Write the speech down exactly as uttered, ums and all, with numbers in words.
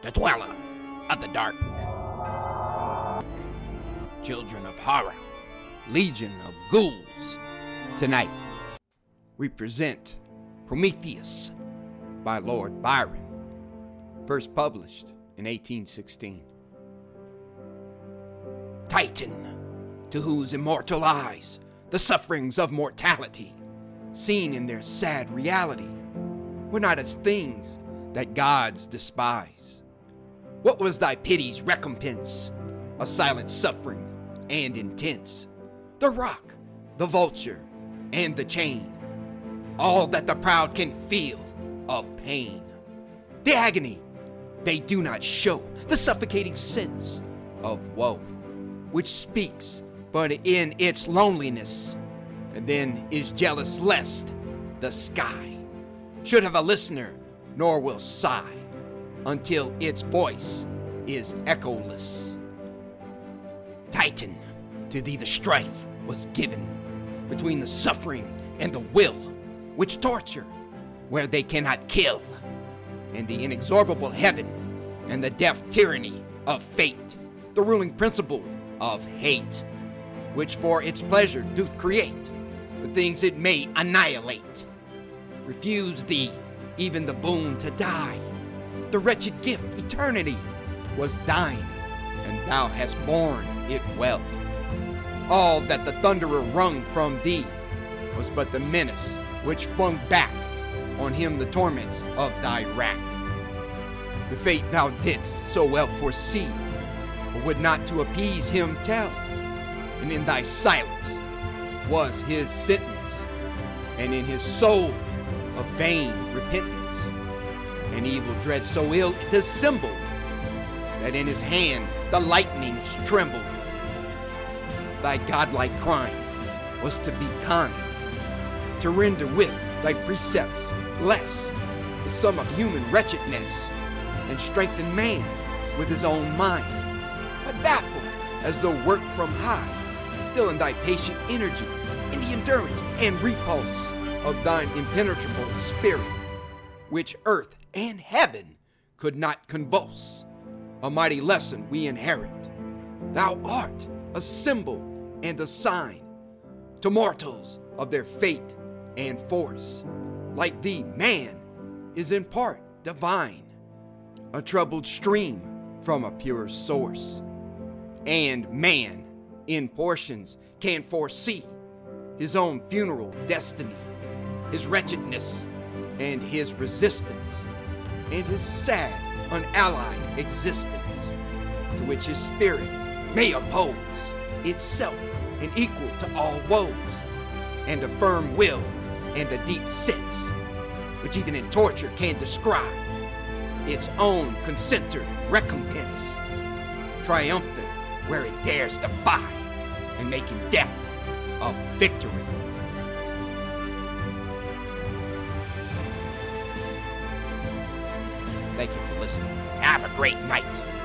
the dweller of the dark. Children of horror, legion of ghouls. Tonight, we present Prometheus by Lord Byron, first published in eighteen sixteen. Titan, to whose immortal eyes the sufferings of mortality, seen in their sad reality, were not as things that gods despise. What was thy pity's recompense? A silent suffering and intense. The rock, the vulture, and the chain, all that the proud can feel of pain. The agony they do not show, the suffocating sense of woe, which speaks but in its loneliness, and then is jealous lest the sky should have a listener, nor will sigh until its voice is echoless. Titan, to thee the strife was given between the suffering and the will, which torture where they cannot kill, and the inexorable heaven and the deaf tyranny of fate, the ruling principle of hate, which for its pleasure doth create the things it may annihilate. Refuse thee even the boon to die. The wretched gift, eternity, was thine, and thou hast borne it well. All that the thunderer wrung from thee was but the menace which flung back on him the torments of thy rack. The fate thou didst so well foresee, but would not to appease him tell, and in thy silence was his sentence, and in his soul a vain repentance, an evil dread so ill dissembled, that in his hand the lightnings trembled. Thy godlike crime was to be kind, to render with thy precepts less the sum of human wretchedness, and strengthen man with his own mind. But baffled as though worked from high, still in thy patient energy, in the endurance and repulse of thine impenetrable spirit, which earth and heaven could not convulse, a mighty lesson we inherit. Thou art a symbol and a sign to mortals of their fate and force. Like thee, man is in part divine, a troubled stream from a pure source. And man, in portions, can foresee his own funeral destiny, his wretchedness and his resistance, and his sad, unallied existence, to which his spirit may oppose itself and equal to all woes, and a firm will and a deep sense, which even in torture can describe its own concentered recompense, triumphant where it dares defy, and making death a victory. Thank you for listening. Have a great night.